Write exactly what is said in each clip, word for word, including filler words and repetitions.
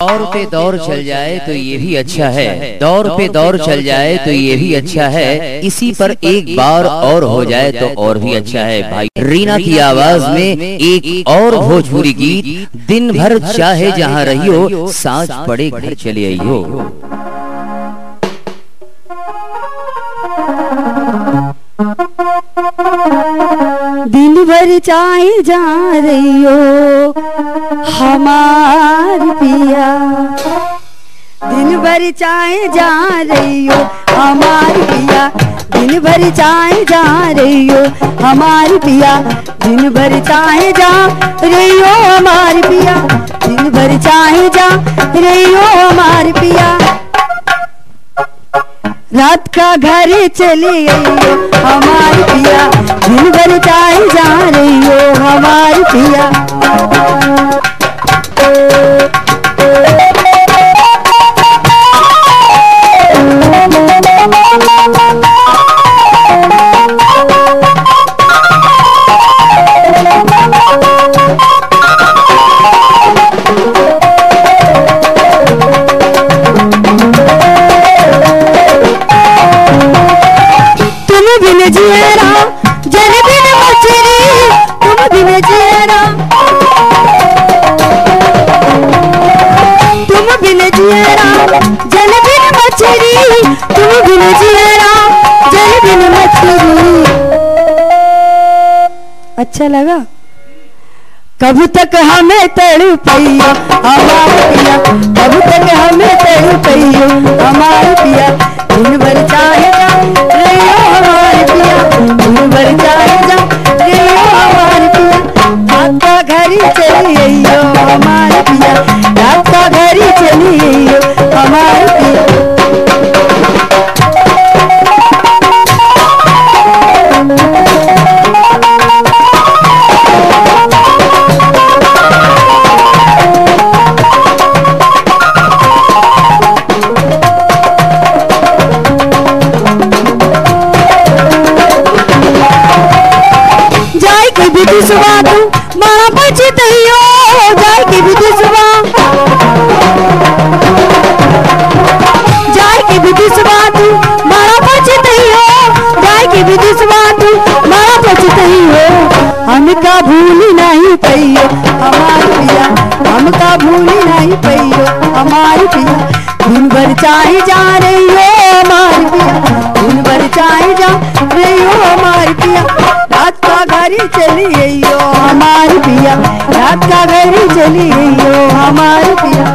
दौर पे दौर चल जाए तो ये भी अच्छा है, दौर पे दौर चल जाए तो ये भी अच्छा है, इसी पर एक बार और हो जाए तो और भी अच्छा है। भाई रीना की आवाज में एक और भोजपुरी गीत, दिन भर चाहे जहां रहियो, सांझ पड़े घर चले आइयो। दिन भर चाहे जा रहियो हमार पिया, दिन भर चाहे जा रहियो हमार पिया, दिन भर चाहे जा रहियो हमार पिया, दिन भर चाहे जा रहियो हमार पिया, दिन भर चाहे जा रहियो हमार पिया। रात का घर चले आइयो हमार पिया, दिन भर चाहे जा रहियो हमार पिया। अच्छा लगा? कब तक हमें तड़पइयो हमार पिया, कब तक हमें तड़पइयो हमार पिया, दिन भर चाहे जा रहियो हमार पिया, दिन भर चाहे जा रहियो हमार पिया। रात का घर चली आइयो हमार पिया, रात का घर चली आइयो हमार पिया। विदिशवा तू मारा बचतइयो, जाय के विदिशवा, जाय के विदिशवा तू मारा बचतइयो, जाय के विदिशवा तू मारा बचतइयो। हमका भूल नहीं पइयो हमार पिया, हमका भूल नहीं पइयो हमार पिया, दिन भर चाहे जा रहियो हमार पिया, दिन भर चाहे जा रहियो हमार पिया। रात का घर चली आइयो हमार पिया, रात का घर चली आइयो हमार पिया।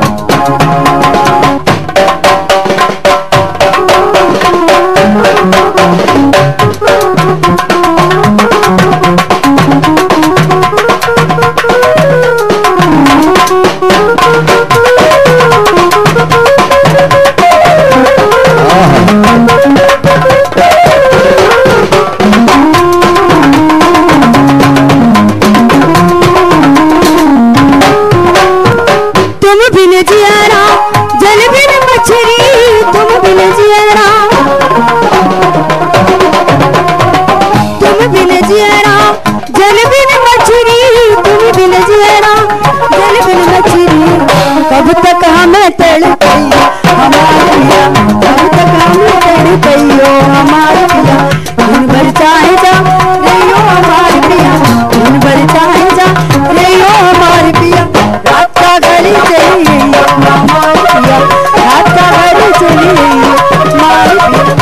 कब तक हमें तड़पइयो हमार पिया, कब तक हमें तड़पइयो हमार पिया, दिन भर चाहे जा रहियो हमार पिया, दिन भर चाहे जा रहियो हमार पिया। रात का घर चली आइयो हमार पिया, रात का घर चली आइयो हमार पिया।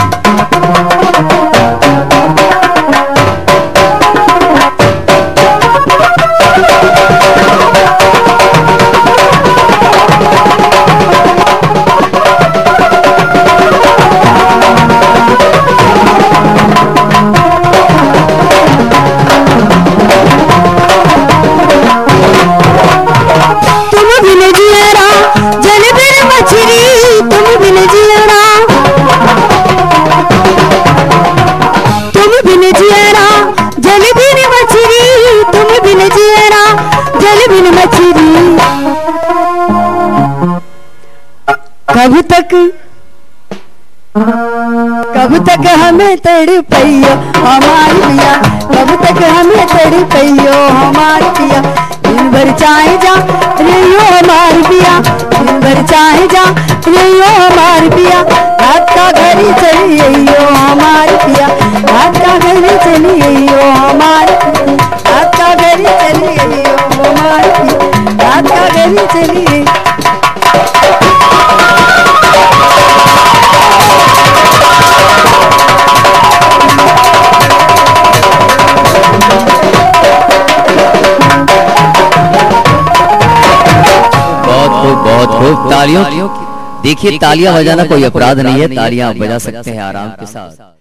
कब तक कब तक हमें तड़पइयो हमार पिया, कब तक हमें तड़पइयो हमार पिया, दिन दिन भर चाहे जा रेयो हमार पिया, दिन भर चाहे जा रेयो हमार पिया, रात का घड़ी चली अइयो हमार पिया, रात का घड़ी चली अइयो हमार पिया, रात का घड़ी चली अइयो हमार पिया, रात का घड़ी चली। बहुत खूब, तालियों। देखिए तालियां बजाना कोई अपराध नहीं है, तालियां बजा सकते हैं आराम के साथ।